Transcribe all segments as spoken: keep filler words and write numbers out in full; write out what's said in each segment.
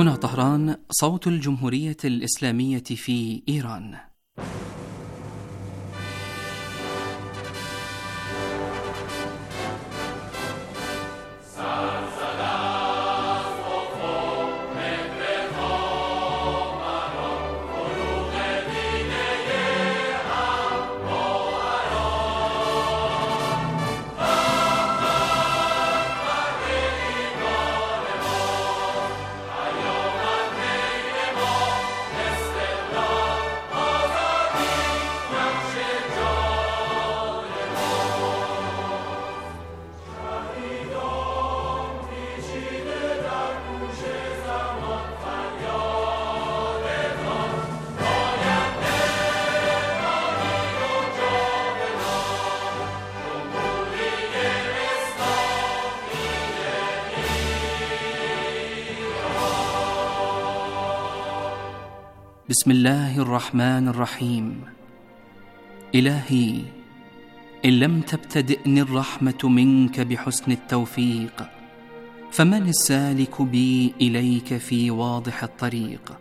هنا طهران، صوت الجمهورية الإسلامية في إيران. بسم الله الرحمن الرحيم. إلهي، إن لم تبتدئني الرحمة منك بحسن التوفيق، فمن السالك بي إليك في واضح الطريق؟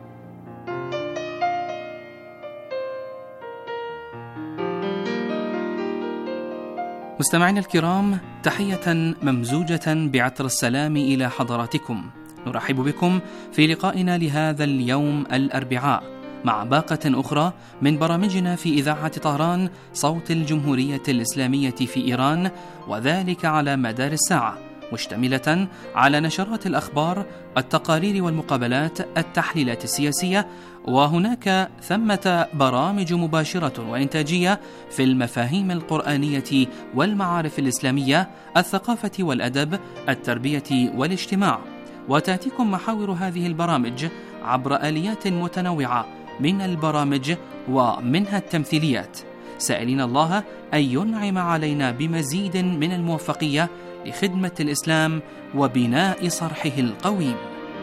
مستمعينا الكرام، تحية ممزوجة بعطر السلام إلى حضراتكم. نرحب بكم في لقائنا لهذا اليوم الأربعاء مع باقة أخرى من برامجنا في إذاعة طهران، صوت الجمهورية الإسلامية في إيران، وذلك على مدار الساعة، مشتملة على نشرات الأخبار، التقارير والمقابلات، التحليلات السياسية، وهناك ثمة برامج مباشرة وإنتاجية في المفاهيم القرآنية والمعارف الإسلامية، الثقافة والأدب، التربية والاجتماع. وتأتيكم محاور هذه البرامج عبر آليات متنوعة من البرامج ومنها التمثيليات، سائلين الله أن ينعم علينا بمزيد من الموفقية لخدمة الإسلام وبناء صرحه القويم.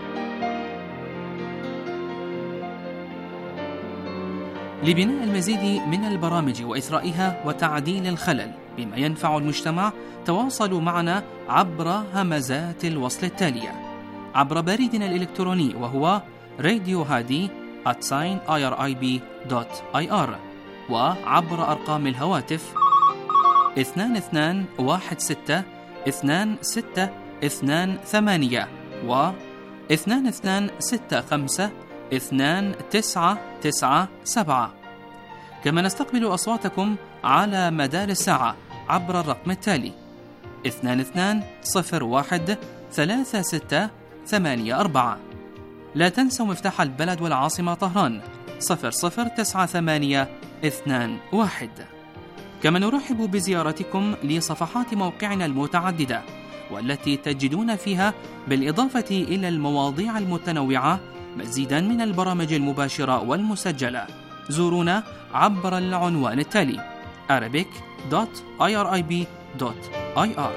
لبناء المزيد من البرامج وإثرائها وتعديل الخلل بما ينفع المجتمع، تواصلوا معنا عبر همزات الوصل التالية: عبر بريدنا الإلكتروني وهو راديو هادي آت آي آر آي بي دوت آي آر، وعبر أرقام الهواتف اثنان اثنان واحد ستة اثنان ستة اثنان ثمانية و اثنان اثنان ستة خمسة اثنان تسعة تسعة سبعة. كما نستقبل أصواتكم على مدار الساعة عبر الرقم التالي اثنان اثنان صفر واحد ثلاثة ستة ثمانية أربعة. لا تنسوا مفتاح البلد والعاصمة طهران صفر صفر تسعة ثمانية اثنان واحد. كما نرحب بزيارتكم لصفحات موقعنا المتعددة، والتي تجدون فيها بالإضافة إلى المواضيع المتنوعة مزيدا من البرامج المباشرة والمسجلة. زورونا عبر العنوان التالي arabic دوت آي آر آي بي دوت آي آر.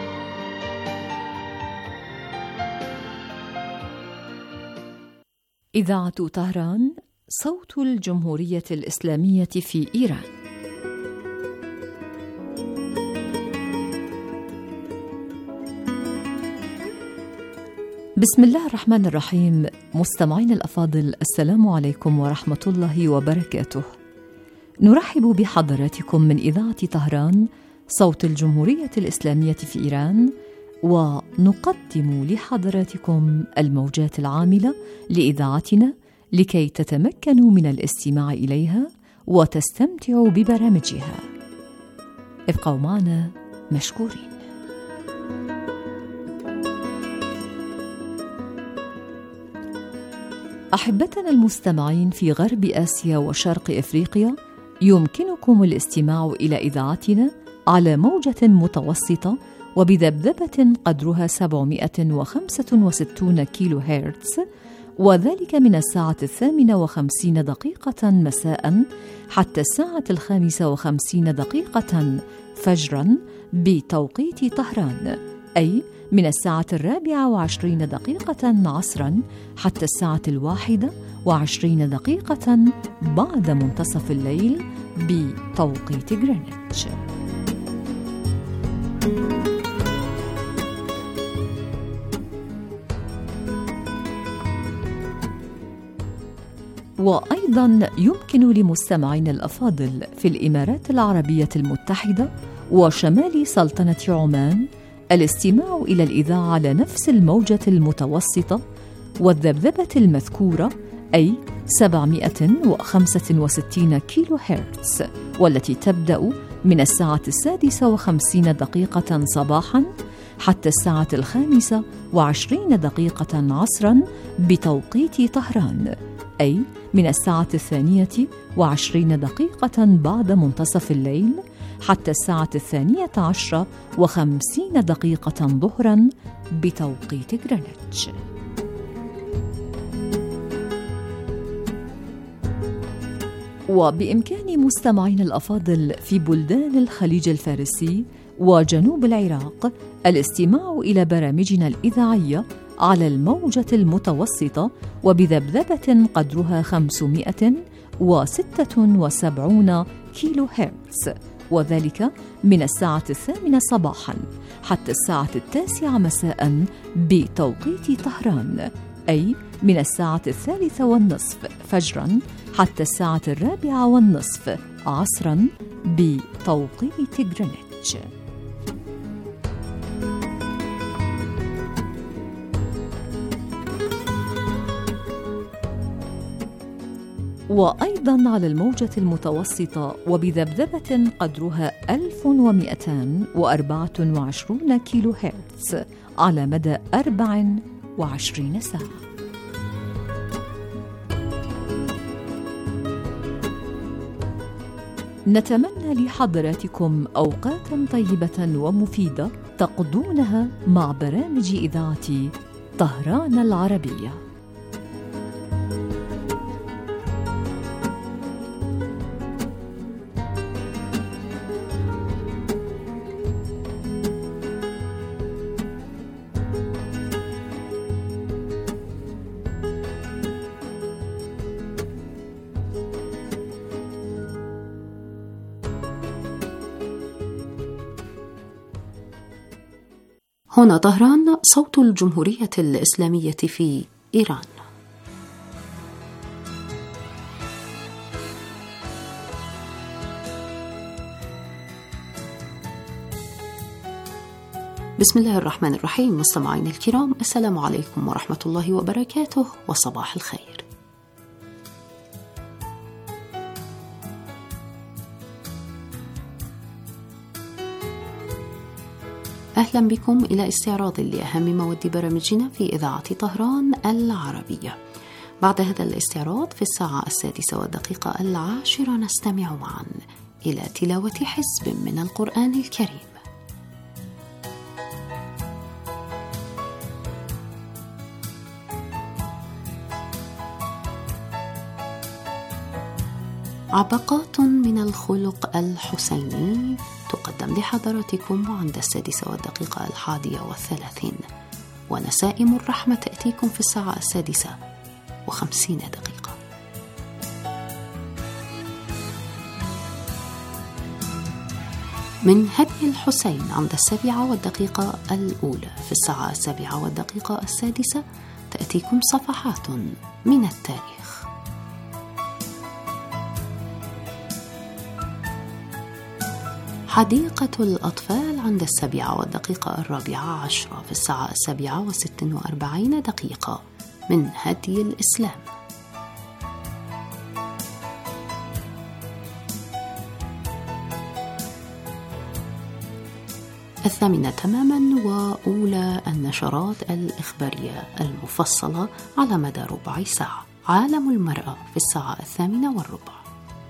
إذاعة طهران، صوت الجمهورية الإسلامية في إيران. بسم الله الرحمن الرحيم. مستمعين الأفاضل، السلام عليكم ورحمة الله وبركاته. نرحب بحضراتكم من إذاعة طهران، صوت الجمهورية الإسلامية في إيران، ونقدم لحضراتكم الموجات العاملة لإذاعتنا لكي تتمكنوا من الاستماع إليها وتستمتعوا ببرامجها. ابقوا معنا مشكورين. أحبتنا المستمعين في غرب آسيا وشرق إفريقيا، يمكنكم الاستماع إلى إذاعتنا على موجة متوسطة وبذبذبة قدرها سبعمائة وخمسة وستين كيلو هرتز، وذلك من الساعة الثامنة وخمسين دقيقة مساء حتى الساعة الخامسة وخمسين دقيقة فجرا بتوقيت طهران، أي من الساعة الرابعة وعشرين دقيقة عصرا حتى الساعة الواحدة وعشرين دقيقة بعد منتصف الليل بتوقيت غرينتش. وأيضا يمكن لمستمعين الأفاضل في الإمارات العربية المتحدة وشمال سلطنة عمان الاستماع إلى الإذاعة على نفس الموجة المتوسطة والذبذبة المذكورة، أي سبعمائة وخمسة وستين كيلو هرتز، والتي تبدأ من الساعة السادسة وخمسين دقيقة صباحاً حتى الساعة الخامسة وعشرين دقيقة عصراً بتوقيت طهران، أي من الساعة الثانية وعشرين دقيقة بعد منتصف الليل حتى الساعة الثانية عشرة وخمسين دقيقة ظهراً بتوقيت غرينتش. وبإمكان مستمعين الأفاضل في بلدان الخليج الفارسي وجنوب العراق الاستماع إلى برامجنا الإذاعية على الموجة المتوسطة وبذبذبة قدرها خمسمائة وستة وسبعين كيلو هرتز، وذلك من الساعة الثامنة صباحاً حتى الساعة التاسعة مساءً بتوقيت طهران، أي من الساعة الثالثة والنصف فجراً حتى الساعة الرابعة والنصف عصراً بتوقيت غرينتش. وأيضاً على الموجة المتوسطة وبذبذبة قدرها ألف ومئتين وأربعة وعشرين كيلو هرتز على مدى أربع وعشرين ساعة. نتمنى لحضراتكم أوقاتاً طيبة ومفيدة تقضونها مع برامج إذاعة طهران العربية. هنا طهران، صوت الجمهورية الإسلامية في إيران. بسم الله الرحمن الرحيم. مستمعينا الكرام، السلام عليكم ورحمة الله وبركاته، وصباح الخير. أهلا بكم إلى استعراض لأهم مواد برامجنا في إذاعة طهران العربية. بعد هذا الاستعراض في الساعة السادسة والدقيقة العاشرة نستمع معا إلى تلاوة حزب من القرآن الكريم. عبقات من الخلق الحسيني تقدم لحضراتكم عند السادسة والدقيقة الحادية والثلاثين، ونسائم الرحمة تأتيكم في الساعة السادسة وخمسين دقيقة. من هدي الحسين عند السابعة والدقيقة الأولى في الساعة السابعة والدقيقة السادسة تأتيكم صفحات من التاريخ. حديقة الأطفال عند السابعة والدقيقة الرابعة عشرة في الساعة السابعة وست وأربعين دقيقة من هدي الإسلام. الثامنة تماما وأولى النشرات الإخبارية المفصلة على مدى ربع ساعة. عالم المرأة في الساعة الثامنة والربع.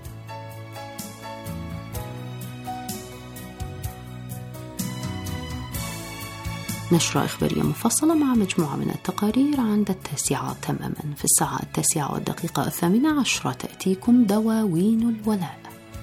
نشرة إخبارية مفصلة مع مجموعة من التقارير عند التاسعة تماما في الساعة التاسعة والدقيقة الثامنة عشرة تأتيكم دواوين الولاء.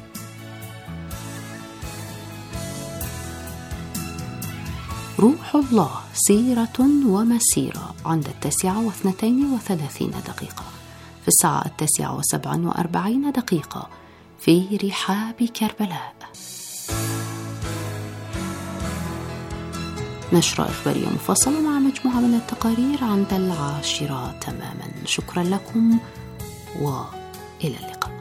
روح الله سيرة ومسيرة عند التاسعة واثنتين وثلاثين دقيقة في الساعة التاسعة وسبع وأربعين دقيقة في رحاب كربلاء. نشرة إخبارية مفصلة مع مجموعة من التقارير عند العاشرة تماما. شكرا لكم إلى اللقاء.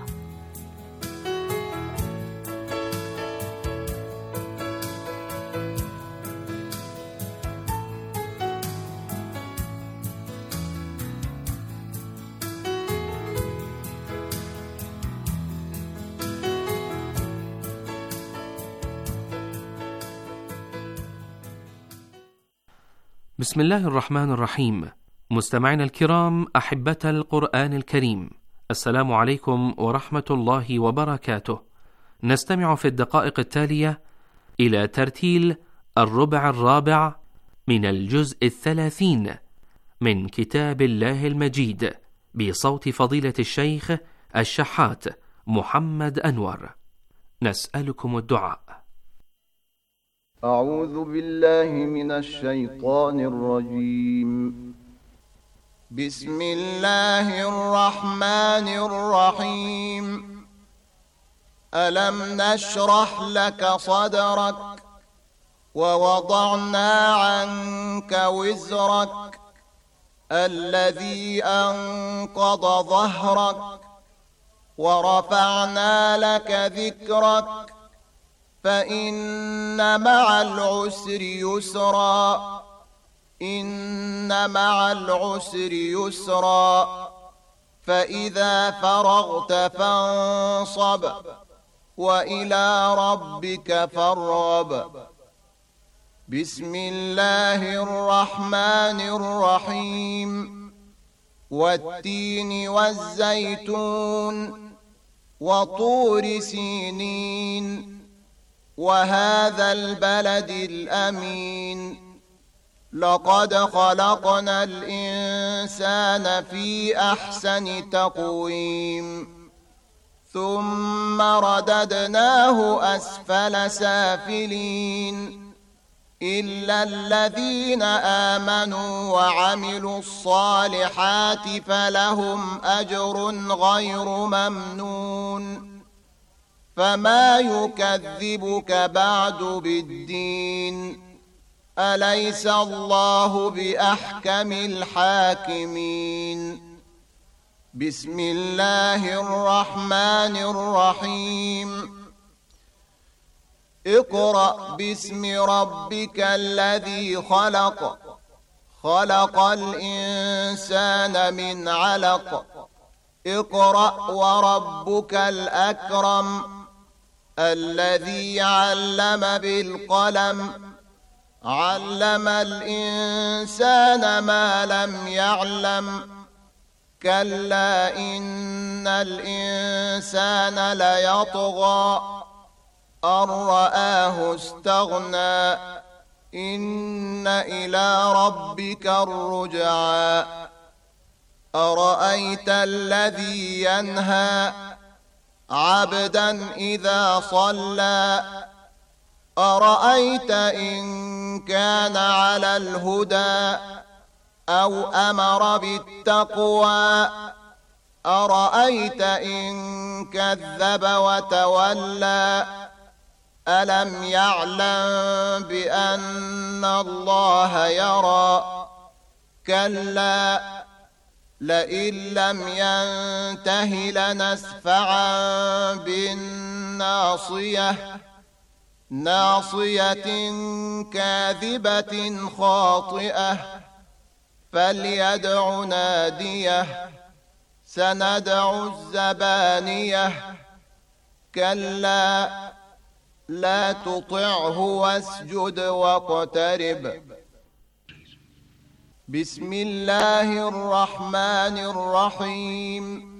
بسم الله الرحمن الرحيم. مستمعينا الكرام، أحبة القرآن الكريم، السلام عليكم ورحمة الله وبركاته. نستمع في الدقائق التالية إلى ترتيل الربع الرابع من الجزء الثلاثين من كتاب الله المجيد بصوت فضيلة الشيخ الشحات محمد أنور. نسألكم الدعاء. أعوذ بالله من الشيطان الرجيم. بسم الله الرحمن الرحيم. ألم نشرح لك صدرك ووضعنا عنك وزرك الذي أنقض ظهرك ورفعنا لك ذكرك فإن مع العسر يسرا إن مع العسر يسرا فإذا فرغت فانصب وإلى ربك فارغب. بسم الله الرحمن الرحيم. والتين والزيتون وطور سينين وهذا البلد الأمين لقد خلقنا الإنسان في أحسن تقويم ثم رددناه أسفل سافلين إلا الذين آمنوا وعملوا الصالحات فلهم أجر غير ممنون فما يكذبك بعد بالدين أليس الله بأحكم الحاكمين. بسم الله الرحمن الرحيم. اقرأ باسم ربك الذي خلق خلق الإنسان من علق اقرأ وربك الأكرم الذي علم بالقلم علم الإنسان ما لم يعلم كلا إن الإنسان ليطغى أن رآه استغنى إن إلى ربك الرجعى أرأيت الذي ينهى عبدا إذا صلى أرأيت إن كان على الهدى أو أمر بالتقوى أرأيت إن كذب وتولى ألم يعلم بأن الله يرى كلا لئن لم ينته لنسفعا بالناصية ناصية كاذبة خاطئة فليدع ناديه سندع الزبانية كلا لا تطعه واسجد واقترب. بسم الله الرحمن الرحيم.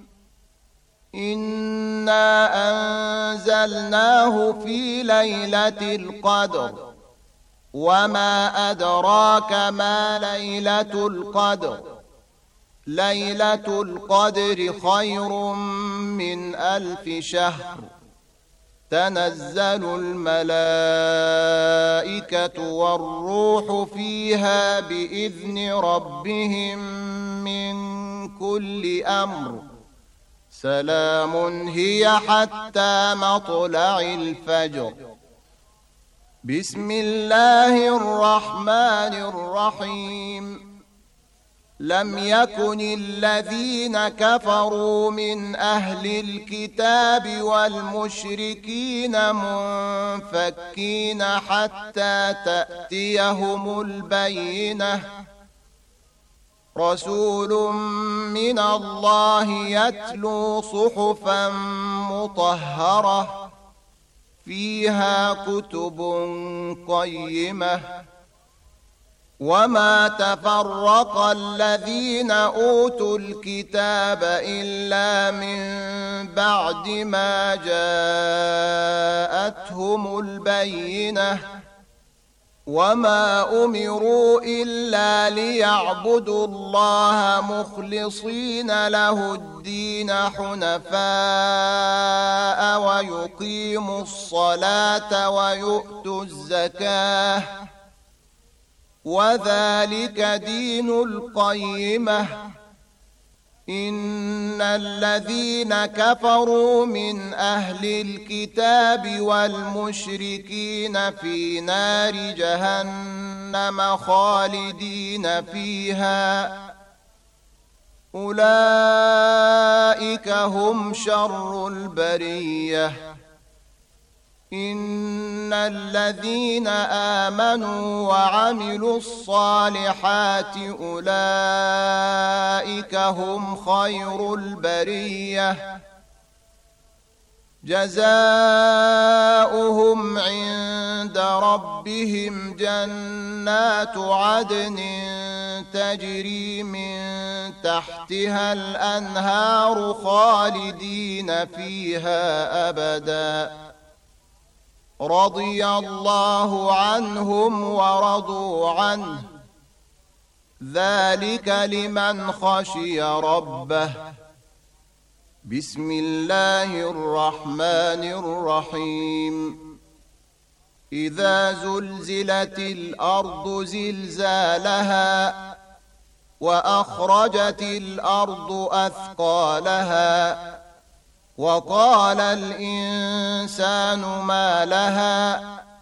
إنا أنزلناه في ليلة القدر وما أدراك ما ليلة القدر ليلة القدر خير من ألف شهر تنزل الملائكة والروح فيها بإذن ربهم من كل أمر سلام هي حتى مطلع الفجر. بسم الله الرحمن الرحيم. لم يكن الذين كفروا من أهل الكتاب والمشركين منفكين حتى تأتيهم البينة رسول من الله يتلو صحفا مطهرة فيها كتب قيمة وما تفرق الذين أوتوا الكتاب إلا من بعد ما جاءتهم البينة وما أمروا إلا ليعبدوا الله مخلصين له الدين حنفاء ويقيموا الصلاة ويؤتوا الزكاة وذلك دين القيمة إن الذين كفروا من أهل الكتاب والمشركين في نار جهنم خالدين فيها أولئك هم شر البرية إن الذين آمنوا وعملوا الصالحات أولئك هم خير البرية جزاؤهم عند ربهم جنات عدن تجري من تحتها الأنهار خالدين فيها أبداً رضي الله عنهم ورضوا عنه ذلك لمن خشي ربه بسم الله الرحمن الرحيم إذا زلزلت الأرض زلزالها وأخرجت الأرض أثقالها وقال الإنسان ما لها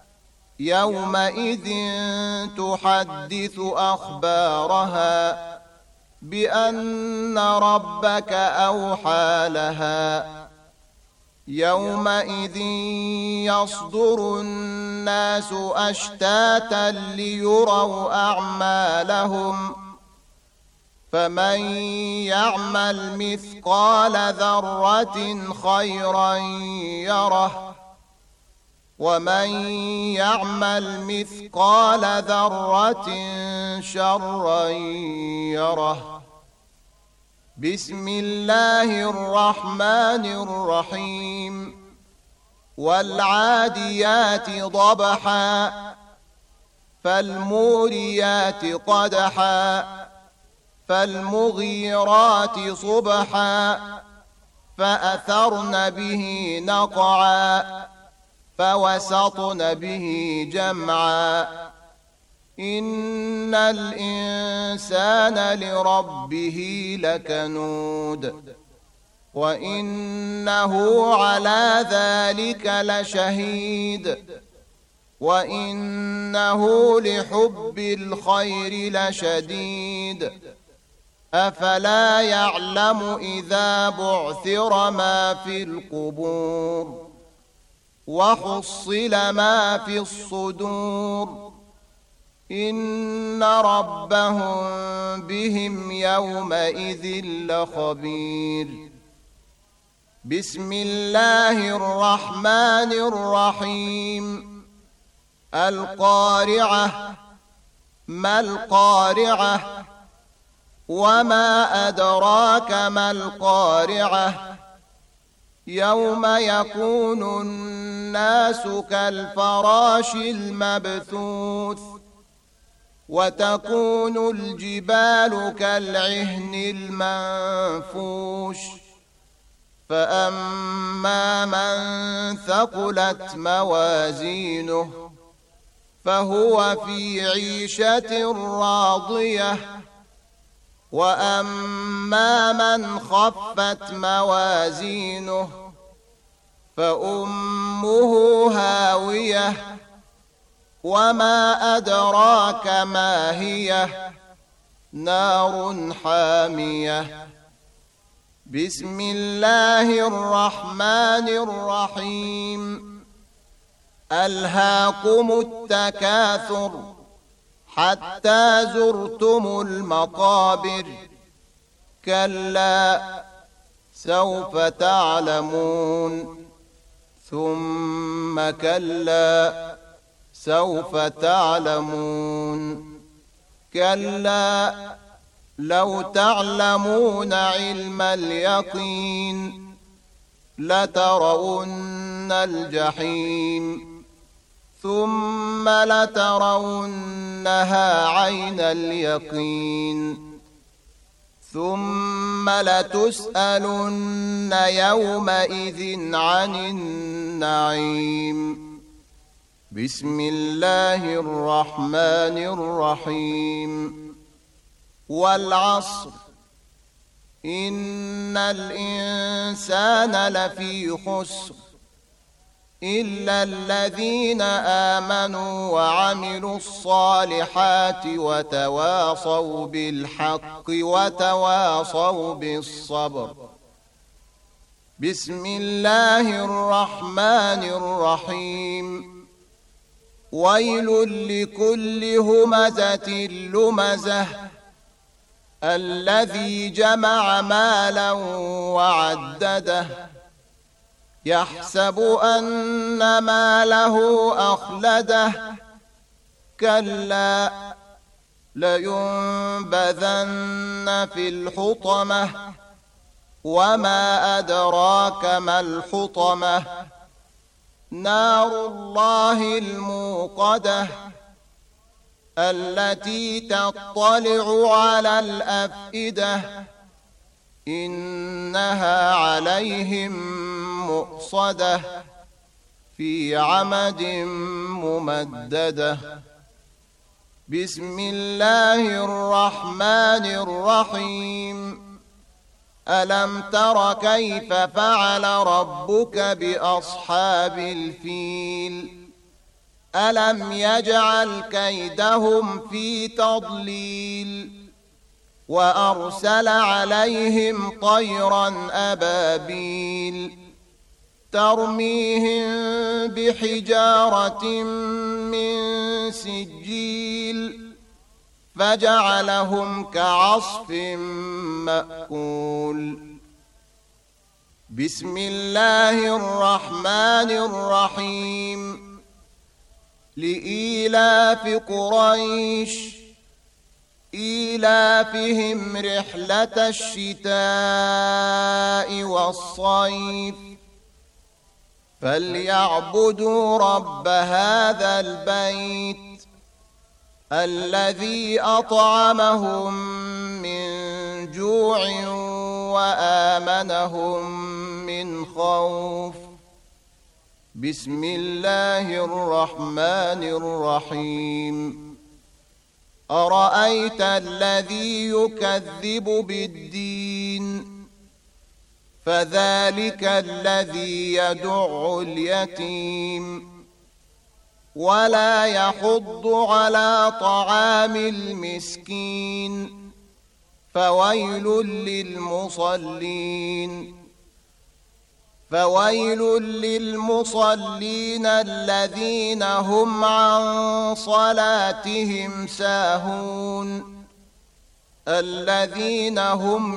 يومئذ تحدث أخبارها بأن ربك أوحى لها يومئذ يصدر الناس أشتاتا ليروا أعمالهم فمن يعمل مثقال ذرة خيرا يره ومن يعمل مثقال ذرة شرا يره بسم الله الرحمن الرحيم والعاديات ضبحا فالموريات قدحا فالمغيرات صبحا فأثرن به نقعا فوسطن به جمعا إن الإنسان لربه لكنود وإنه على ذلك لشهيد وإنه لحب الخير لشديد أفلا يعلم إذا بعثر ما في القبور وحصل ما في الصدور إن ربهم بهم يومئذ لخبير بسم الله الرحمن الرحيم القارعة ما القارعة وما أدراك ما القارعة يوم يكون الناس كالفراش المبثوث وتكون الجبال كالعهن المنفوش فأما من ثقلت موازينه فهو في عيشة راضية وأما من خفت موازينه فأمه هاوية وما أدراك ما هي نار حامية. بسم الله الرحمن الرحيم. ألهاكم التكاثر حتى زرتم المقابر. كلا سوف تعلمون ثم كلا سوف تعلمون. كلا لو تعلمون علم اليقين لترون الجحيم ثم لترونها عين اليقين ثم لتسألن يومئذ عن النعيم. بسم الله الرحمن الرحيم. والعصر إن الإنسان لفي خسر إلا الذين آمنوا وعملوا الصالحات وتواصوا بالحق وتواصوا بالصبر. بسم الله الرحمن الرحيم. ويل لكل همزة لمزة الذي جمع مالا وعدده يحسب أن ماله أخلده. كلا لينبذن في الحطمة وما أدراك ما الحطمة. نار الله الموقدة التي تطلع على الأفئدة إنها عليهم مؤصدة في عمد ممددة. بسم الله الرحمن الرحيم. ألم تر كيف فعل ربك بأصحاب الفيل ألم يجعل كيدهم في تضليل وأرسل عليهم طيرا أبابيل ترميهم بحجارة من سجيل فجعلهم كعصف مأكول. بسم الله الرحمن الرحيم. لإيلاف قريش إيلافهم رحلة الشتاء والصيف فليعبدوا رب هذا البيت الذي أطعمهم من جوع وآمنهم من خوف. بسم الله الرحمن الرحيم. أرأيت الذي يكذب بالدين فذلك الذي يدع اليتيم ولا يحض على طعام المسكين فويل للمصلين فويل للمصلين الذين هم عن صلاتهم ساهون الذين هم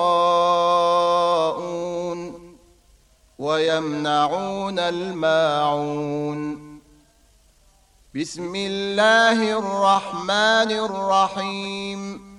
يراءون ويمنعون الماعون. بسم الله الرحمن الرحيم.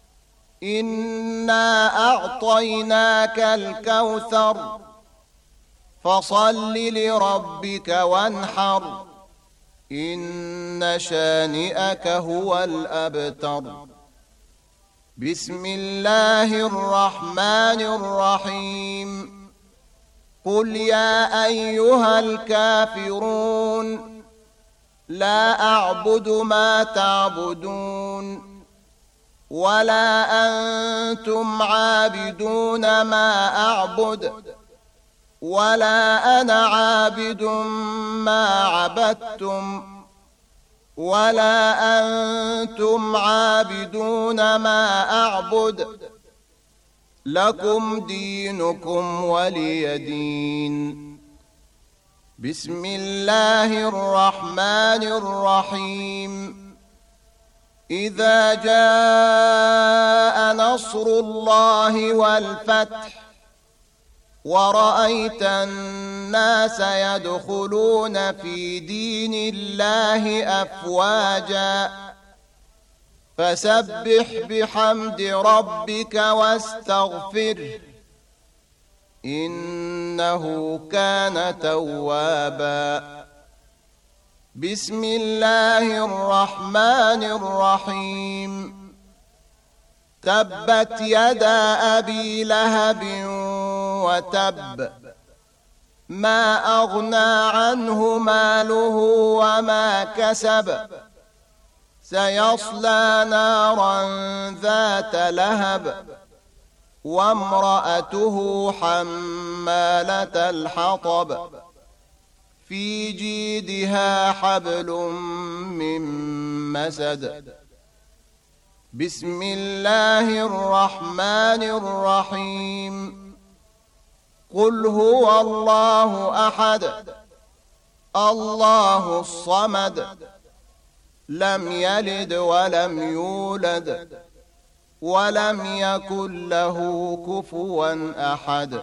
إنا أعطيناك الكوثر فصل لربك وانحر إن شانئك هو الأبتر. بسم الله الرحمن الرحيم. قل يا أيها الكافرون لا أعبد ما تعبدون ولا أنتم عابدون ما أعبد ولا أنا عابد ما عبدتم ولا أنتم عابدون ما أعبد لكم دينكم ولي دين. بسم الله الرحمن الرحيم. إذا جاء نصر الله والفتح ورأيت الناس يدخلون في دين الله أفواجا فسبح بحمد ربك واستغفره إنه كان توابا. بسم الله الرحمن الرحيم. تبت يدا أبي لهب وتب ما أغنى عنه ماله وما كسب سيصلى نارا ذات لهب وامرأته حمالة الحطب في جيدها حبل من مسد. بسم الله الرحمن الرحيم. قل هو الله أحد الله الصمد لم يلد ولم يولد ولم يكن له كفوا أحد.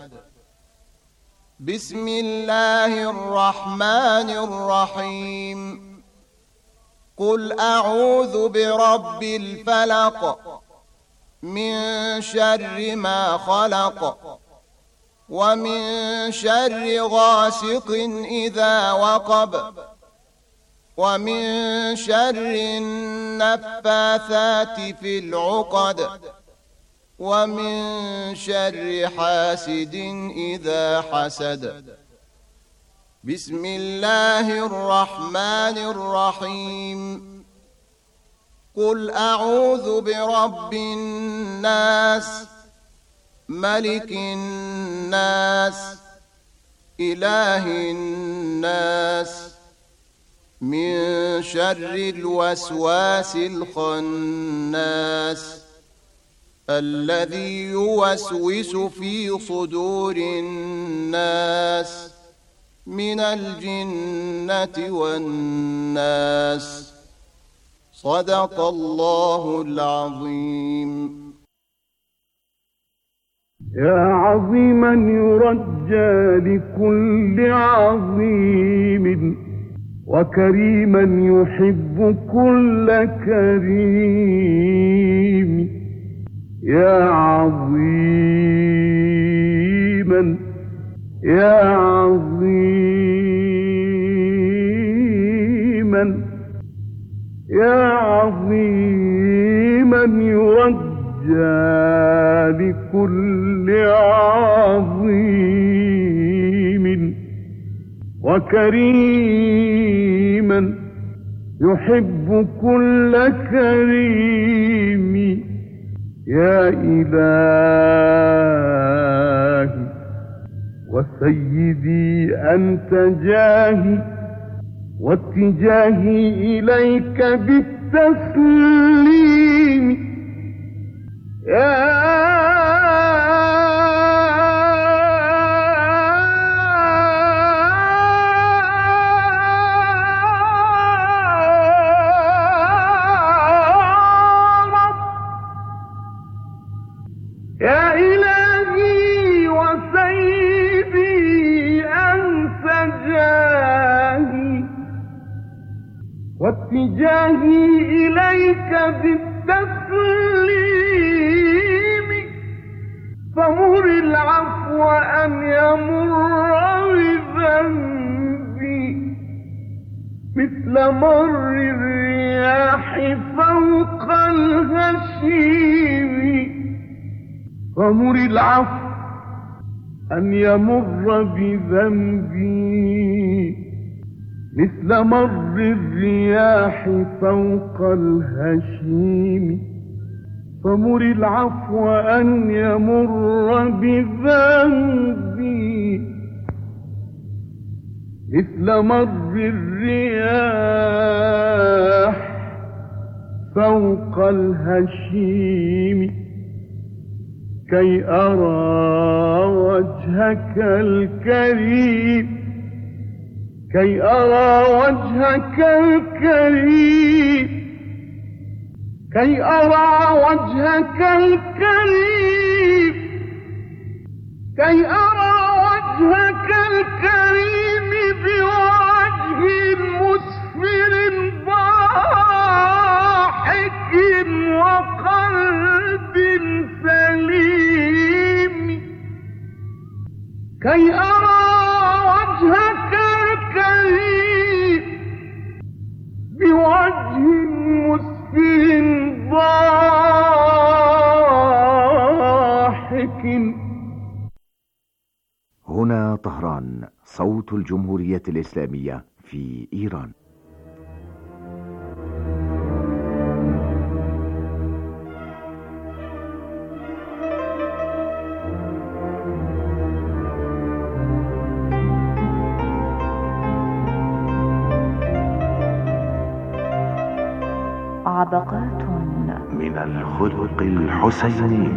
بسم الله الرحمن الرحيم. قل أعوذ برب الفلق من شر ما خلق ومن شر غاسق إذا وقب ومن شر النفاثات في العقد ومن شر حاسد إذا حسد. بسم الله الرحمن الرحيم. قل أعوذ برب الناس ملك الناس إله الناس من شر الوسواس الخناس الذي يوسوس في صدور الناس من الجنة والناس. صدق الله العظيم. يا عظيما يرجى لكل عظيم وكريما يحب كل كريم. يا عظيما يا عظيما يا عظيما يرجى لكل عظيم وكريما يحب كل كريم. يا إلهي وسيدي أنت جاهي واتجاهي إليك بالتسليم. يا واتجاهي إليك بالتسليم. فمر العفو أن يمر بذنبي مثل مر الرياح فوق الغشيم. فمر العفو أن يمر بذنبي مثل مر الرياح فوق الهشيم. فمر العفو أن يمر بذنبي مثل مر الرياح فوق الهشيم كي أرى وجهك الكريم كي أرى وجهك الكريم كي أرى وجهك الكريم كي أرى وجهك الكريم بوجه مسفر ضاحك وقلب سليم كي أرى وجهك الكريم بوجه مسفر ضاحك. هنا طهران، صوت الجمهورية الإسلامية في إيران. عبقات من الخلق الحسيني.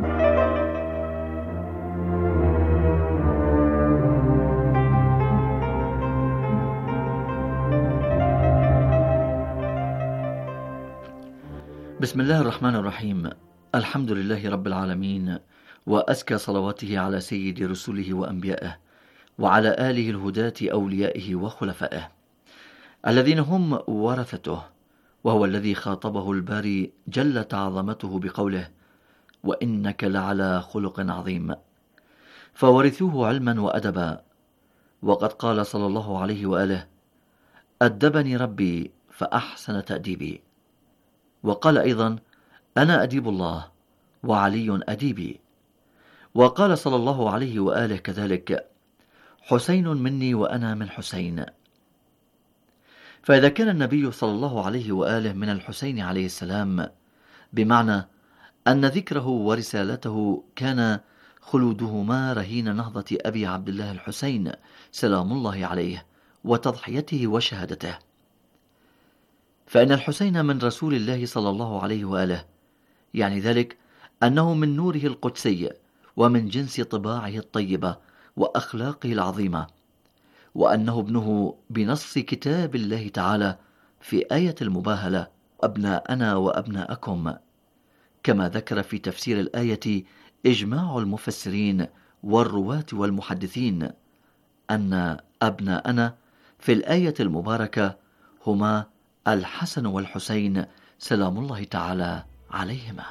بسم الله الرحمن الرحيم. الحمد لله رب العالمين، وأزكى صلواته على سيد رسله وأنبيائه، وعلى آله الهداة أوليائه وخلفائه الذين هم ورثته، وهو الذي خاطبه الباري جلت عظمته بقوله: وإنك لعلى خلق عظيم، فورثوه علما وأدبا. وقد قال صلى الله عليه وآله: أدبني ربي فأحسن تأديبي. وقال أيضا: أنا أديب الله وعلي أديبي. وقال صلى الله عليه وآله كذلك: حسين مني وأنا من حسين. فإذا كان النبي صلى الله عليه وآله من الحسين عليه السلام، بمعنى أن ذكره ورسالته كان خلودهما رهين نهضة أبي عبد الله الحسين سلام الله عليه وتضحيته وشهادته، فإن الحسين من رسول الله صلى الله عليه وآله، يعني ذلك أنه من نوره القدسي ومن جنس طباعه الطيبة وأخلاقه العظيمة، وأنه ابنه بنص كتاب الله تعالى في آية المباهلة: أبناءنا وأبناءكم، كما ذكر في تفسير الآية إجماع المفسرين والرواة والمحدثين أن أبناءنا في الآية المباركة هما الحسن والحسين سلام الله تعالى عليهما.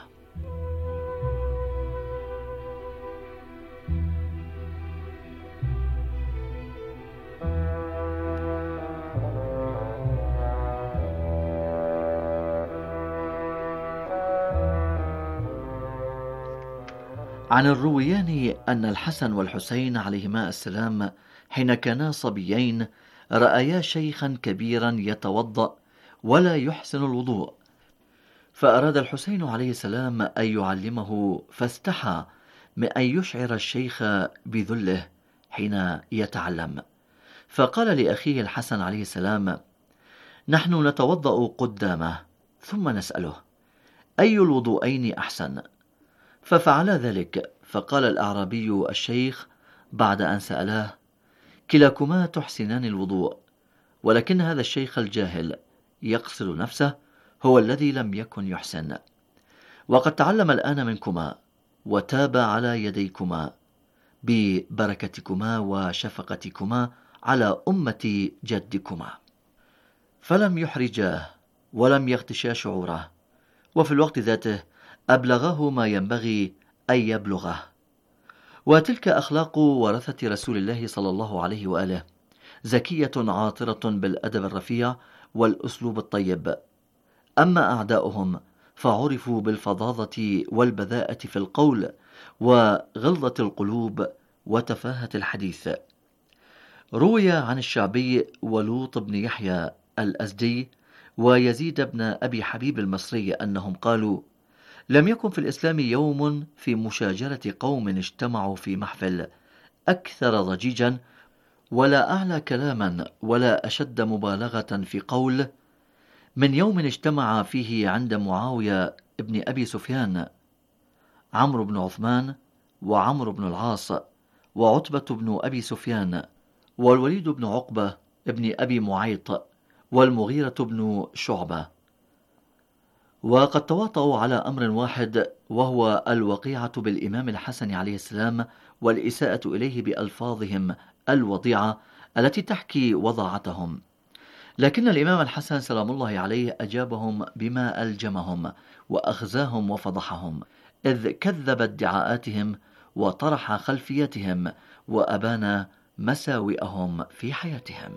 عن الرويان أن الحسن والحسين عليهما السلام حين كانا صبيين رأيا شيخا كبيرا يتوضأ ولا يحسن الوضوء، فأراد الحسين عليه السلام أن يعلمه، فاستحى من أن يشعر الشيخ بذله حين يتعلم، فقال لأخيه الحسن عليه السلام: نحن نتوضأ قدامه ثم نسأله أي الوضوءين أحسن، ففعل ذلك. فقال الأعرابي الشيخ بعد أن سألاه: كلاكما تحسنان الوضوء، ولكن هذا الشيخ الجاهل يقصر نفسه هو الذي لم يكن يحسن، وقد تعلم الآن منكما وتاب على يديكما ببركتكما وشفقتكما على أمة جدكما. فلم يحرجاه ولم يغتشا شعوره، وفي الوقت ذاته أبلغه ما ينبغي أن يبلغه. وتلك أخلاق ورثة رسول الله صلى الله عليه وآله، زكية عاطرة بالأدب الرفيع والأسلوب الطيب. أما أعداؤهم فعرفوا بالفظاظة والبذاءة في القول وغلظة القلوب وتفاهة الحديث. روي عن الشعبي ولوط بن يحيى الأزدي ويزيد بن أبي حبيب المصري أنهم قالوا: لم يكن في الإسلام يوم في مشاجرة قوم اجتمعوا في محفل أكثر ضجيجا ولا أعلى كلاما ولا أشد مبالغة في قول: من يوم اجتمع فيه عند معاوية ابن أبي سفيان عمرو بن عثمان وعمرو بن العاص وعتبة بن أبي سفيان والوليد بن عقبة ابن أبي معيط والمغيرة بن شعبة، وقد تواطؤوا على أمر واحد، وهو الوقيعة بالإمام الحسن عليه السلام والإساءة إليه بألفاظهم الوضيعة التي تحكي وضاعتهم. لكن الإمام الحسن سلام الله عليه أجابهم بما ألجمهم وأخزاهم وفضحهم، إذ كذب ادعاءاتهم وطرح خلفيتهم وأبان مساوئهم في حياتهم.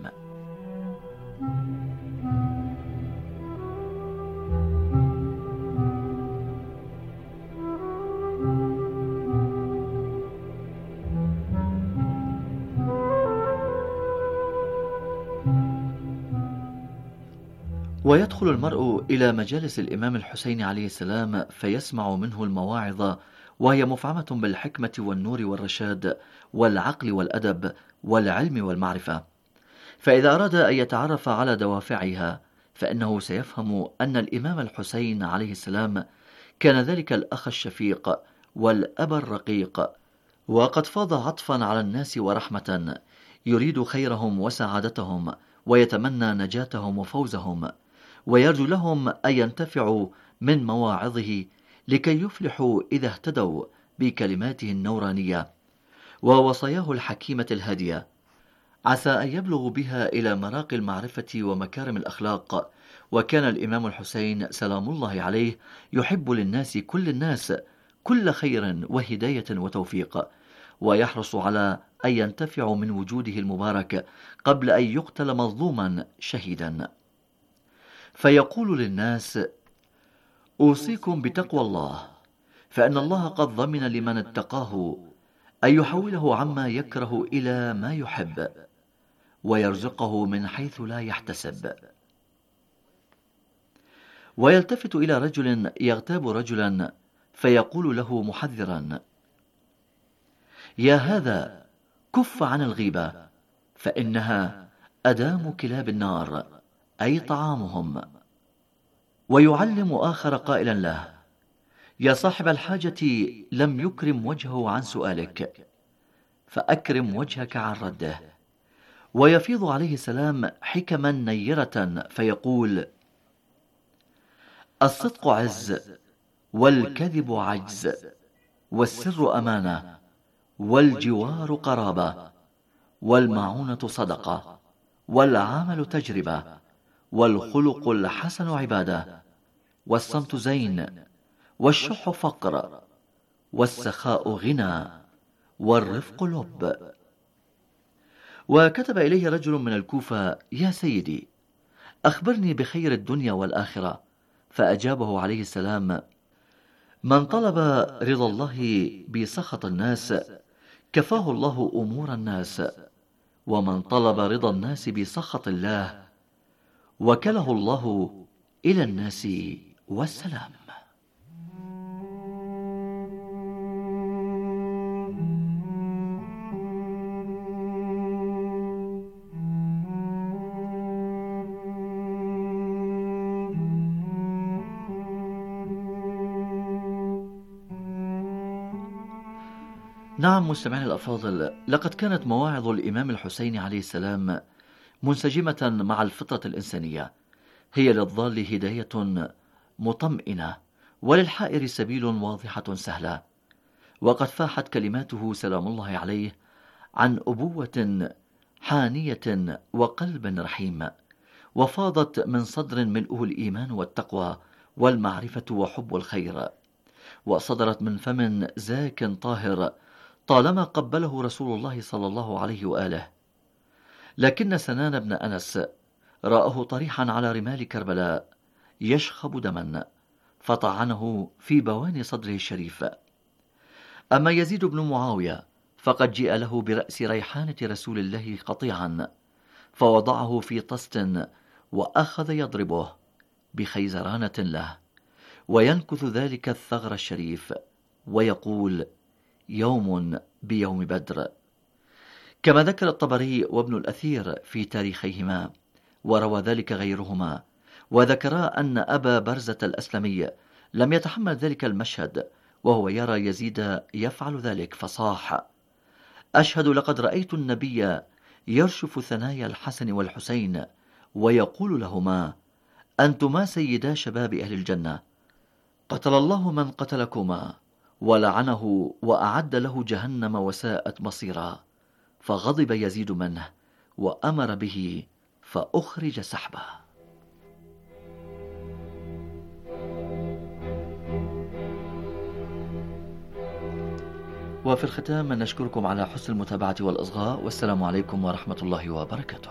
ويدخل المرء إلى مجالس الإمام الحسين عليه السلام فيسمع منه المواعظ، وهي مفعمة بالحكمة والنور والرشاد والعقل والأدب والعلم والمعرفة. فإذا أراد أن يتعرف على دوافعها فإنه سيفهم أن الإمام الحسين عليه السلام كان ذلك الأخ الشفيق والأب الرقيق، وقد فاض عطفا على الناس ورحمة، يريد خيرهم وسعادتهم ويتمنى نجاتهم وفوزهم، ويرجو لهم أن ينتفعوا من مواعظه لكي يفلحوا إذا اهتدوا بكلماته النورانية ووصاياه الحكيمة الهادية، عسى أن يبلغوا بها إلى مراقي المعرفة ومكارم الأخلاق. وكان الإمام الحسين سلام الله عليه يحب للناس كل الناس كل خير وهداية وتوفيق، ويحرص على أن ينتفعوا من وجوده المبارك قبل أن يقتل مظلوما شهيدا، فيقول للناس: أوصيكم بتقوى الله، فإن الله قد ضمن لمن اتقاه أن يحوله عما يكره إلى ما يحب ويرزقه من حيث لا يحتسب. ويلتفت إلى رجل يغتاب رجلا فيقول له محذرا: يا هذا كف عن الغيبة، فإنها أدام كلاب النار، أي طعامهم. ويعلم آخر قائلا له: يا صاحب الحاجة لم يكرم وجهه عن سؤالك، فأكرم وجهك عن رده. ويفيض عليه السلام حكما نيرة فيقول: الصدق عز، والكذب عجز، والسر أمانة، والجوار قرابة، والمعونة صدقة، والعمل تجربة، والخلق الحسن عبادة، والصمت زين، والشح فقر، والسخاء غنى، والرفق لب. وكتب إليه رجل من الكوفة: يا سيدي، أخبرني بخير الدنيا والآخرة. فأجابه عليه السلام: من طلب رضا الله بسخط الناس كفاه الله أمور الناس، ومن طلب رضا الناس بسخط الله وكله الله إلى الناس والسلام. نعم مستمعين الأفاضل، لقد كانت مواعظ الإمام الحسين عليه السلام منسجمة مع الفطرة الإنسانية، هي للضال هداية مطمئنة، وللحائر سبيل واضحة سهلة. وقد فاحت كلماته سلام الله عليه عن أبوة حانية وقلب رحيم، وفاضت من صدر ملؤه الإيمان والتقوى والمعرفة وحب الخير، وصدرت من فم زاك طاهر طالما قبله رسول الله صلى الله عليه وآله. لكن سنان بن أنس رآه طريحا على رمال كربلاء يشخب دما، فطعنه في بوان صدره الشريف. أما يزيد بن معاوية فقد جاء له برأس ريحانة رسول الله قطيعا، فوضعه في طست وأخذ يضربه بخيزرانة له، وينكث ذلك الثغر الشريف ويقول: يوم بيوم بدر. كما ذكر الطبري وابن الأثير في تاريخيهما، وروى ذلك غيرهما، وذكرا أن أبا برزة الأسلمي لم يتحمل ذلك المشهد وهو يرى يزيد يفعل ذلك، فصاح: أشهد لقد رأيت النبي يرشف ثنايا الحسن والحسين ويقول لهما: أنتما سيدا شباب أهل الجنة، قتل الله من قتلكما، ولعنه وأعد له جهنم وساءت مصيرا. فغضب يزيد منه وأمر به فأخرج سحبه. وفي الختام نشكركم على حسن المتابعة والإصغاء، والسلام عليكم ورحمة الله وبركاته.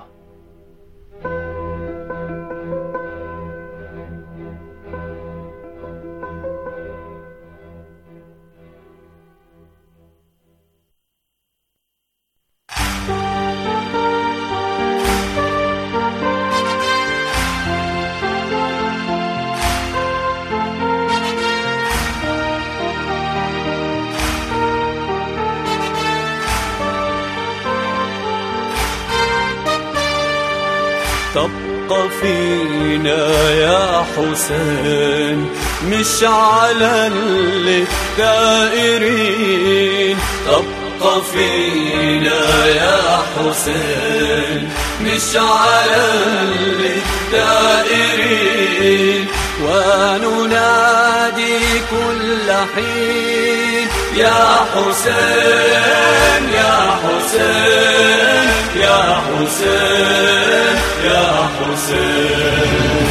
تبقى فينا يا حسين مشعلا للثائرين، تبقى فينا يا حسين مشعلا للثائرين، وننادي كل حين يا حسين يا حسين يا حسين يا حسين.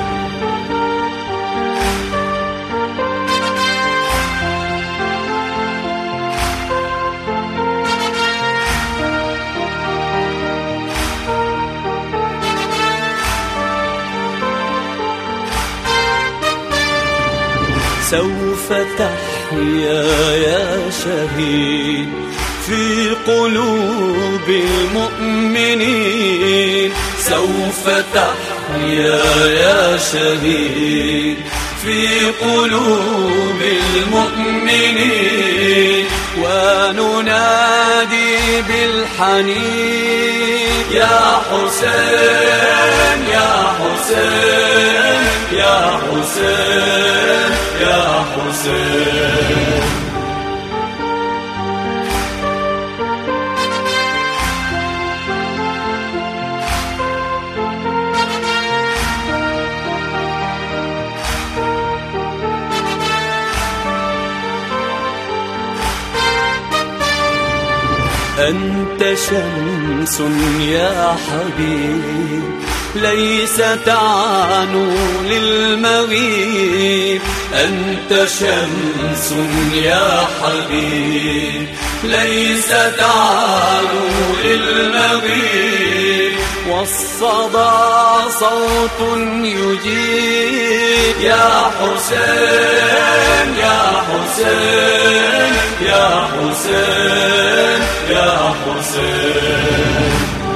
سوف تحيا يا شهيد في قلوب المؤمنين، سوف تحيا يا شهيد في قلوب المؤمنين، وننادي بالحنين يا حسين يا حسين يا حسين يا حسين. أنت شمس يا حبيب ليس تعنو للمغيب، أنت شمس يا حبيب ليس تعنو للمغيب، والصدى صوت يجيب يا حسين يا حسين يا حسين يا حسين.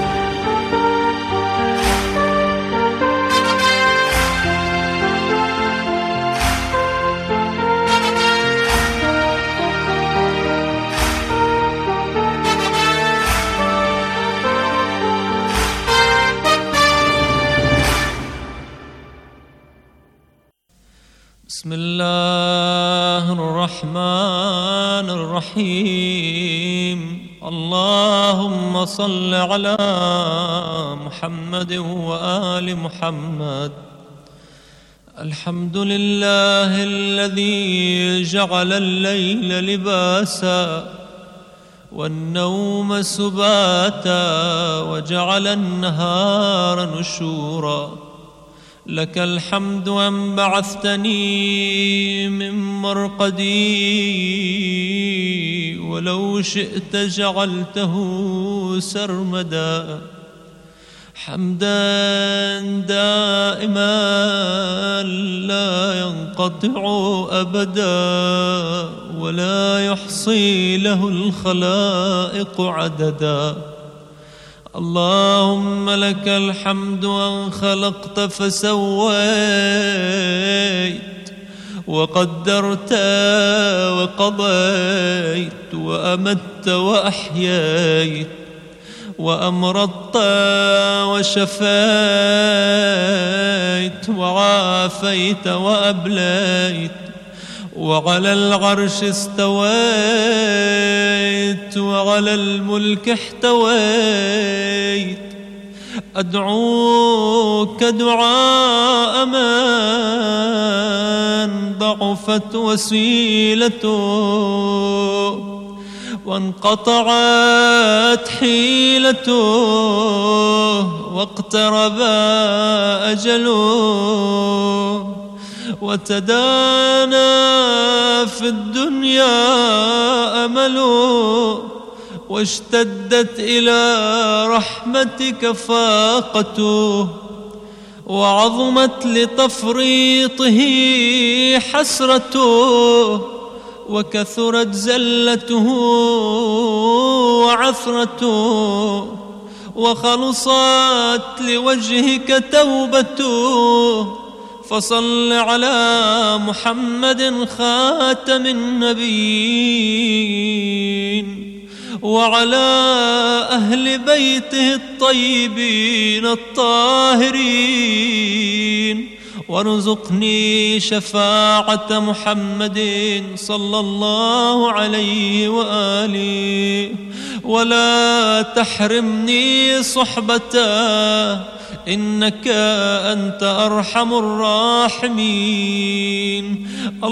بسم الله الرحمن الرحيم. اللهم صل على محمد وآل محمد. الحمد لله الذي جعل الليل لباسا والنوم سباتا وجعل النهار نشورا. لك الحمد أن بعثتني من مرقدي ولو شئت جعلته سرمدا. حمدا دائما لا ينقطع أبدا ولا يحصي له الخلائق عددا. اللهم لك الحمد أن خلقت فسويت وقدرت وقضيت وأمت وأحييت. وأمرضت وشفيت وعافيت وأبليت، وعلى العرش استويت وعلى الملك احتويت. أدعوك دعاء من ضعفت وسيلته وانقطعت حيلته واقترب أجله، وتدانى في الدنيا أمله، واشتدت إلى رحمتك فاقته، وعظمت لتفريطه حسرته، وكثرت زلته وعثرته، وخلصت لوجهك توبته. فصل على محمد خاتم النبيين وعلى أهل بيته الطيبين الطاهرين، وارزقني شفاعة محمد صلى الله عليه وآله، ولا تحرمني صحبته إنك أنت أرحم الراحمين.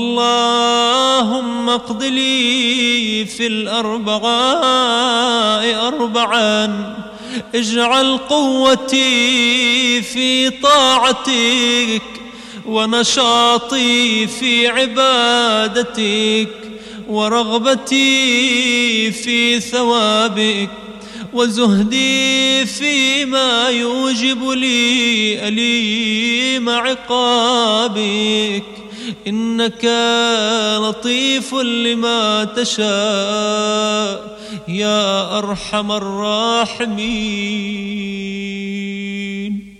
اللهم اقض لي في الأربعاء أربعا، اجعل قوتي في طاعتك، ونشاطي في عبادتك، ورغبتي في ثوابك، وزهدي فيما يوجب لي أليم عقابك. إنك لطيف لما تشاء يا أرحم الراحمين.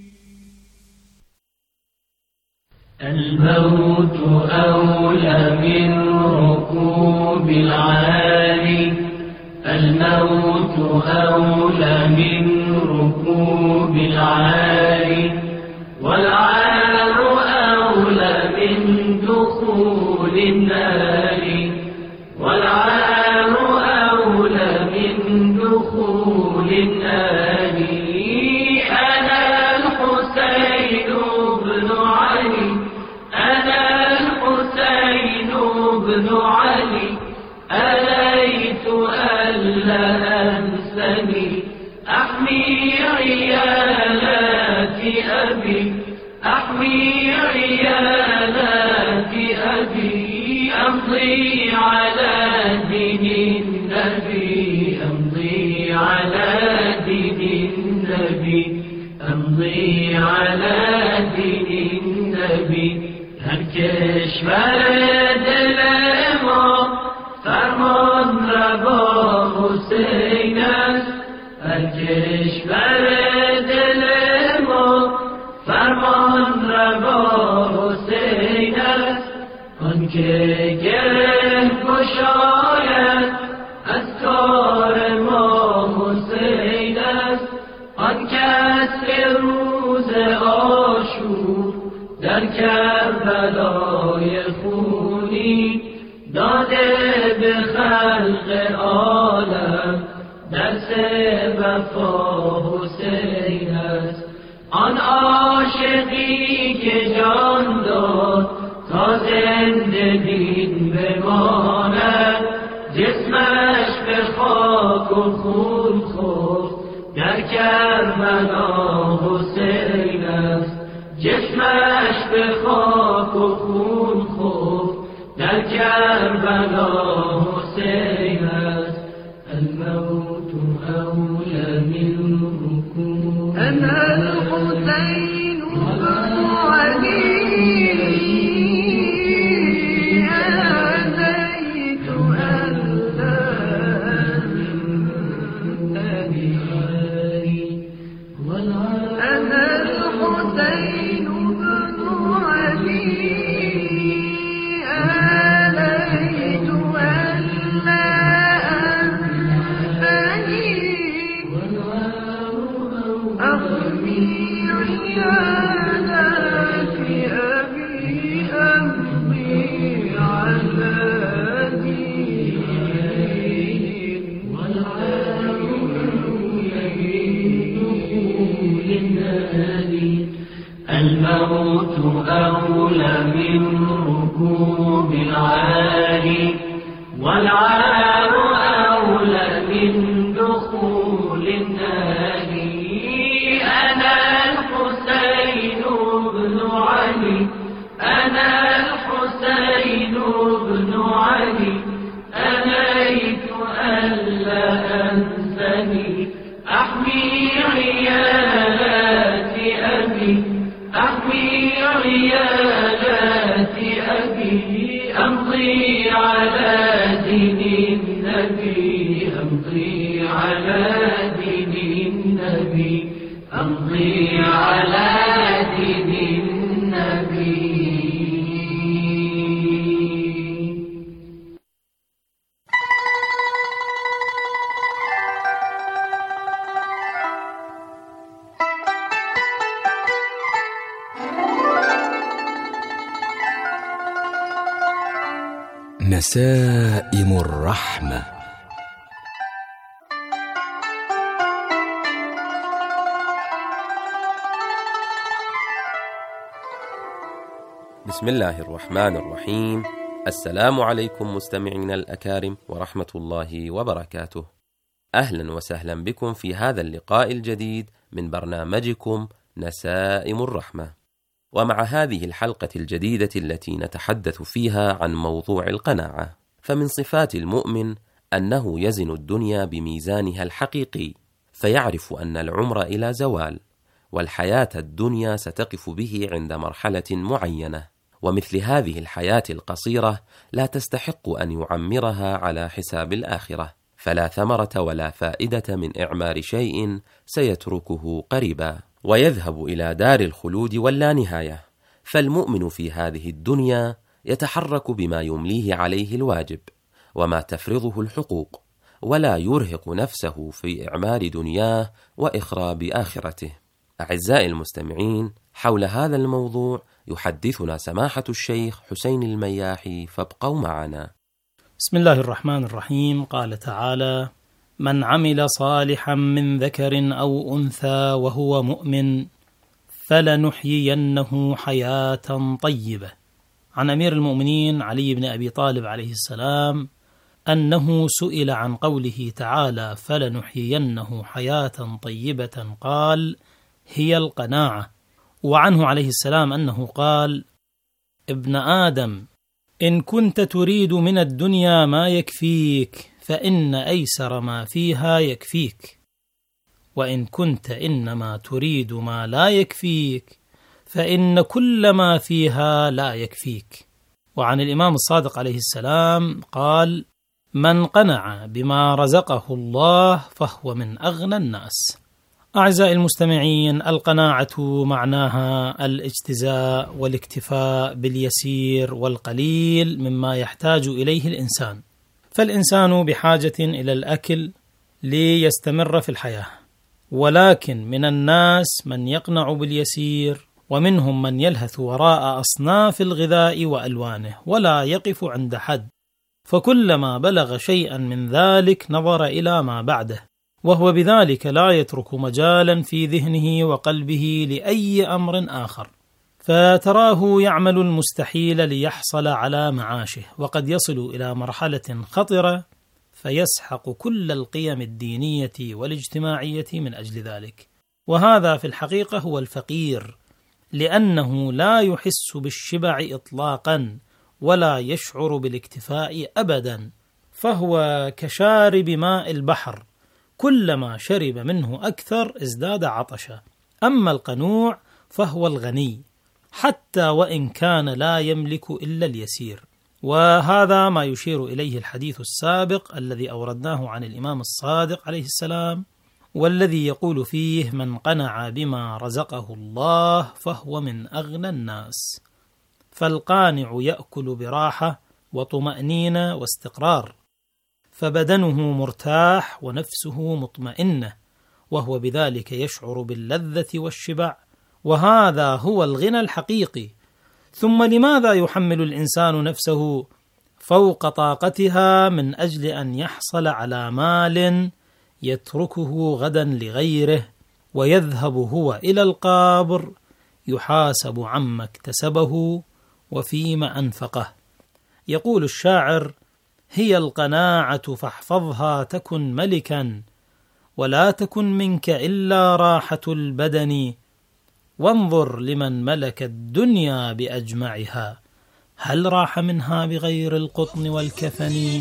الموت أولى من ركوب العالي، الموت أولى من ركوب العالي، والعار أولى من دخول النار، والعار أولى من دخول النار. أنا الحسين بن علي، أنا الحسين بن علي، أليت ألا أنسني أحمي عيالات أبي، أحمي عيالات أبي، أمضي على دين النبي، أمضي على دين النبي، أمضي على دين النبي. هركش برد الأمر فرمان ربا حسین است، هرکش برد الأمر فرمان ربا حسین است. آنکه گره گشاید از کار ما حسین است، آن کس که روز عاشور در کربلای خونی داده به خلق عالم درس وفا حسین است. آن عاشقی که جان داد تا زنده دین بماند، جسمش به خاک و خون خفت در کربلا حسین است. جسمش به خاک و خون خفت در کربلا حسین است. الموت أولى من ركوب، أنا الحسين بن علي، آذيت ألا أنسني، أنا الحسين بن علي، آذيت آلاف أبي أمضي على دين والعار دخول النادي الموت أولى من ركوب العالي والعار أولى من دخول النادي أنا الحسين بن علي أنا الحسين بن علي أنيت ألا أنسني أحمي عيالات أبي أحمي عيالات أبي أمضي على دين النبي أمضي على دين النبي أمضي على دين النبي. نسائم الرحمة. بسم الله الرحمن الرحيم. السلام عليكم مستمعينا الأكارم ورحمة الله وبركاته. أهلا وسهلا بكم في هذا اللقاء الجديد من برنامجكم نسائم الرحمة، ومع هذه الحلقة الجديدة التي نتحدث فيها عن موضوع القناعة. فمن صفات المؤمن أنه يزن الدنيا بميزانها الحقيقي، فيعرف أن العمر إلى زوال، والحياة الدنيا ستقف به عند مرحلة معينة، ومثل هذه الحياة القصيرة لا تستحق أن يعمرها على حساب الآخرة، فلا ثمرة ولا فائدة من إعمار شيء سيتركه قريبا ويذهب إلى دار الخلود واللانهاية. فالمؤمن في هذه الدنيا يتحرك بما يمليه عليه الواجب وما تفرضه الحقوق، ولا يرهق نفسه في إعمار دنياه وإخراب آخرته. أعزائي المستمعين، حول هذا الموضوع يحدثنا سماحة الشيخ حسين المياحي، فابقوا معنا. بسم الله الرحمن الرحيم. قال تعالى: من عمل صالحا من ذكر أو أنثى وهو مؤمن فلنحيينه حياة طيبة. عن أمير المؤمنين علي بن أبي طالب عليه السلام أنه سئل عن قوله تعالى فلنحيينه حياة طيبة قال: هي القناعة. وعنه عليه السلام أنه قال: ابن آدم، إن كنت تريد من الدنيا ما يكفيك فإن أيسر ما فيها يكفيك، وإن كنت إنما تريد ما لا يكفيك فإن كل ما فيها لا يكفيك. وعن الإمام الصادق عليه السلام قال: من قنع بما رزقه الله فهو من أغنى الناس. أعزائي المستمعين، القناعة معناها الاجتزاء والاكتفاء باليسير والقليل مما يحتاج إليه الإنسان. فالإنسان بحاجة إلى الأكل ليستمر في الحياة، ولكن من الناس من يقنع باليسير، ومنهم من يلهث وراء أصناف الغذاء وألوانه ولا يقف عند حد، فكلما بلغ شيئا من ذلك نظر إلى ما بعده، وهو بذلك لا يترك مجالا في ذهنه وقلبه لأي أمر آخر، فتراه يعمل المستحيل ليحصل على معاشه، وقد يصل إلى مرحلة خطرة فيسحق كل القيم الدينية والاجتماعية من أجل ذلك. وهذا في الحقيقة هو الفقير، لأنه لا يحس بالشبع إطلاقا ولا يشعر بالاكتفاء أبدا، فهو كشارب ماء البحر، كلما شرب منه أكثر ازداد عطشا. أما القنوع فهو الغني، حتى وإن كان لا يملك إلا اليسير. وهذا ما يشير إليه الحديث السابق الذي أوردناه عن الإمام الصادق عليه السلام، والذي يقول فيه: من قنع بما رزقه الله فهو من أغنى الناس. فالقانع يأكل براحة وطمأنينة واستقرار، فبدنه مرتاح ونفسه مطمئنة، وهو بذلك يشعر باللذة والشبع وهذا هو الغنى الحقيقي. ثم لماذا يحمل الإنسان نفسه فوق طاقتها من أجل أن يحصل على مال يتركه غدا لغيره، ويذهب هو إلى القبر يحاسب عما اكتسبه وفيما أنفقه؟ يقول الشاعر: هي القناعة فاحفظها تكن ملكا، ولا تكن منك إلا راحة البدن، وانظر لمن ملك الدنيا بأجمعها، هل راح منها بغير القطن والكفن؟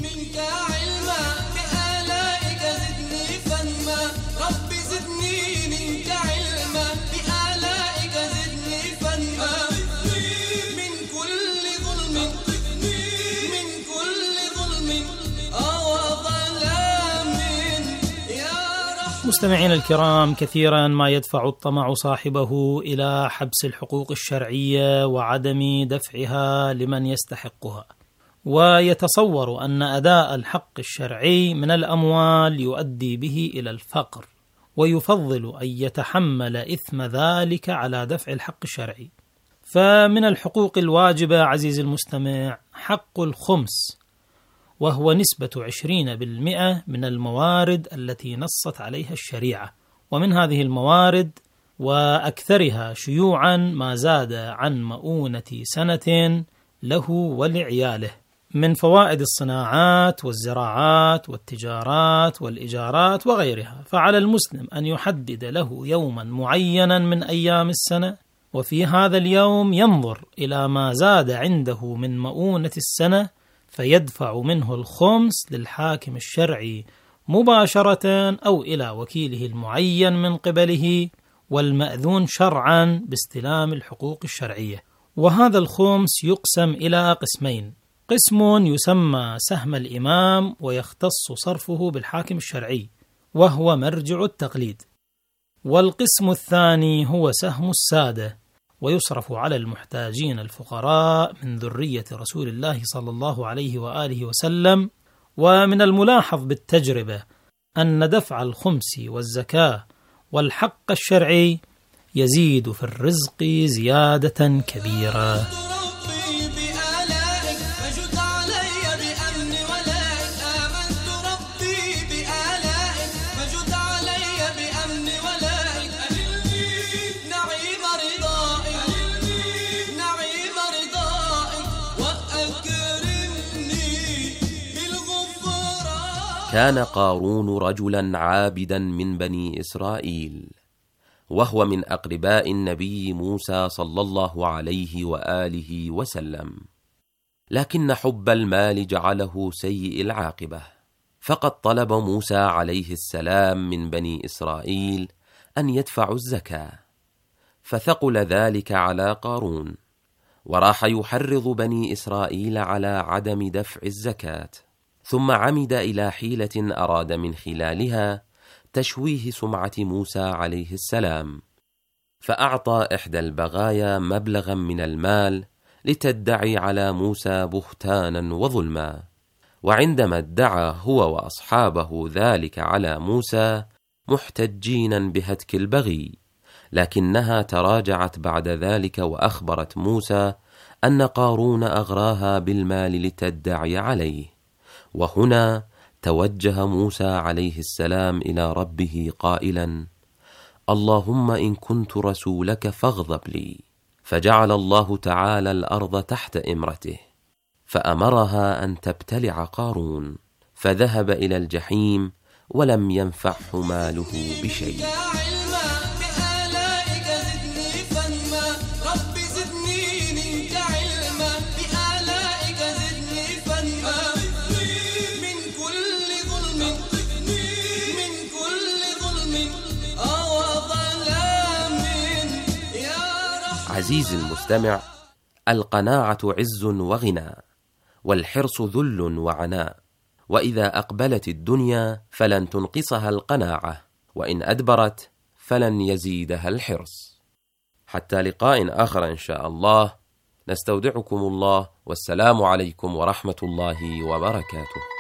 مستمعين الكرام، كثيرا ما يدفع الطمع صاحبه إلى حبس الحقوق الشرعية وعدم دفعها لمن يستحقها، ويتصور أن أداء الحق الشرعي من الأموال يؤدي به إلى الفقر، ويفضل أن يتحمل إثم ذلك على دفع الحق الشرعي. فمن الحقوق الواجبة عزيزي المستمع حق الخمس، وهو نسبة عشرين بالمئة من الموارد التي نصت عليها الشريعة، ومن هذه الموارد وأكثرها شيوعا ما زاد عن مؤونة سنة له ولعياله من فوائد الصناعات والزراعات والتجارات والإيجارات وغيرها. فعلى المسلم أن يحدد له يوما معينا من أيام السنة، وفي هذا اليوم ينظر إلى ما زاد عنده من مؤونة السنة فيدفع منه الخمس للحاكم الشرعي مباشرة أو إلى وكيله المعين من قبله والمأذون شرعا باستلام الحقوق الشرعية. وهذا الخمس يقسم إلى قسمين: قسم يسمى سهم الإمام ويختص صرفه بالحاكم الشرعي وهو مرجع التقليد، والقسم الثاني هو سهم السادة ويصرف على المحتاجين الفقراء من ذرية رسول الله صلى الله عليه وآله وسلم. ومن الملاحظ بالتجربة أن دفع الخمس والزكاة والحق الشرعي يزيد في الرزق زيادة كبيرة. كان قارون رجلا عابدا من بني إسرائيل، وهو من أقرباء النبي موسى صلى الله عليه وآله وسلم، لكن حب المال جعله سيء العاقبة، فقد طلب موسى عليه السلام من بني إسرائيل أن يدفعوا الزكاة، فثقل ذلك على قارون، وراح يحرض بني إسرائيل على عدم دفع الزكاة، ثم عمد إلى حيلة أراد من خلالها تشويه سمعة موسى عليه السلام، فأعطى إحدى البغايا مبلغا من المال لتدعي على موسى بهتانا وظلما، وعندما ادعى هو وأصحابه ذلك على موسى محتجينا بهتك البغي، لكنها تراجعت بعد ذلك وأخبرت موسى أن قارون أغراها بالمال لتدعي عليه. وهنا توجه موسى عليه السلام إلى ربه قائلا: اللهم إن كنت رسولك فاغضب لي. فجعل الله تعالى الأرض تحت إمرته، فأمرها أن تبتلع قارون، فذهب إلى الجحيم ولم ينفعه ماله بشيء. عزيزي المستمع، القناعة عز وغنى، والحرص ذل وعناء، وإذا أقبلت الدنيا فلن تنقصها القناعة، وإن أدبرت فلن يزيدها الحرص. حتى لقاء آخر إن شاء الله، نستودعكم الله، والسلام عليكم ورحمة الله وبركاته.